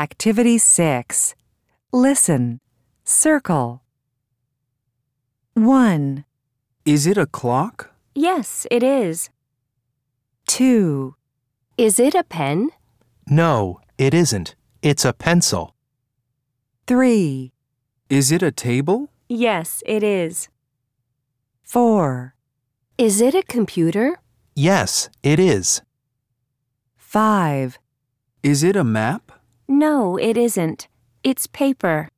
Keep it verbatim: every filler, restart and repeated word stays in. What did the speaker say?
Activity six. Listen. Circle. one, Is it a clock? Yes, it is. two, Is it a pen? No, it isn't. It's a pencil. three, Is it a table? Yes, it is. four, Is it a computer? Yes, it is. five, Is it a map? No, it isn't. It's paper.